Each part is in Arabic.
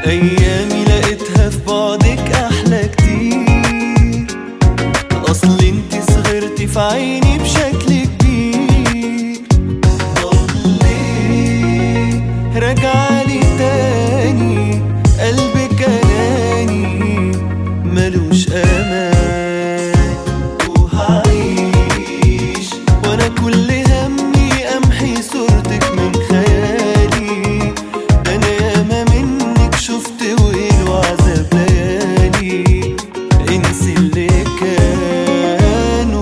ايامي لقيتها في بعدك احلى كتير، اصل انت صغرتي في عيني بشكل كبير. طب ليه راجعالي تاني؟ قلبك اناني ملوش امان، وهعيش وانا كل همي امحي صورتك من خيالي. ده انا ياما منك شفت ويل وعذاب ليالي، انسي اللي كان.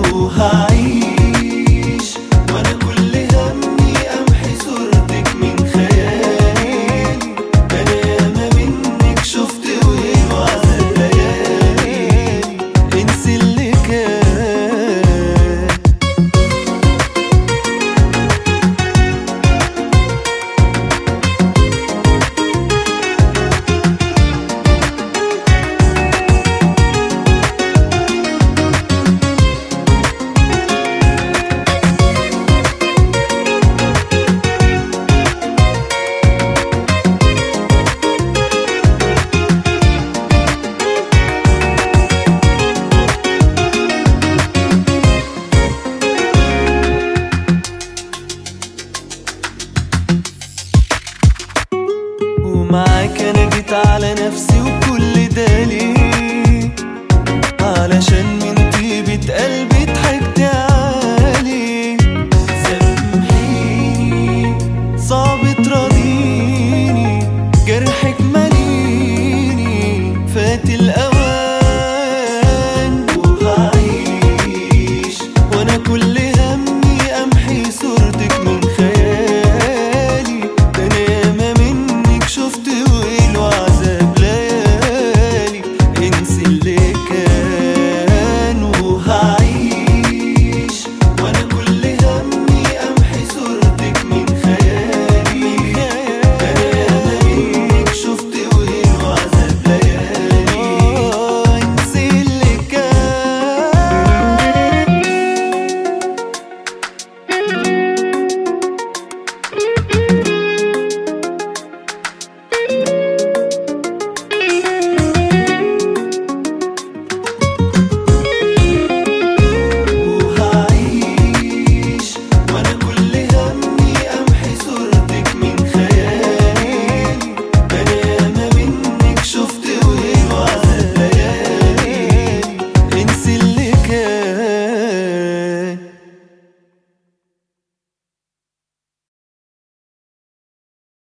وهعيش وانا كل همي امحي صورتك من خيالي. ده انا ياما منك شفت ويل وعذاب ليالي، انسي اللي كان. ومعاك انا جيت على نفسي، وكل ده ليه؟ علشان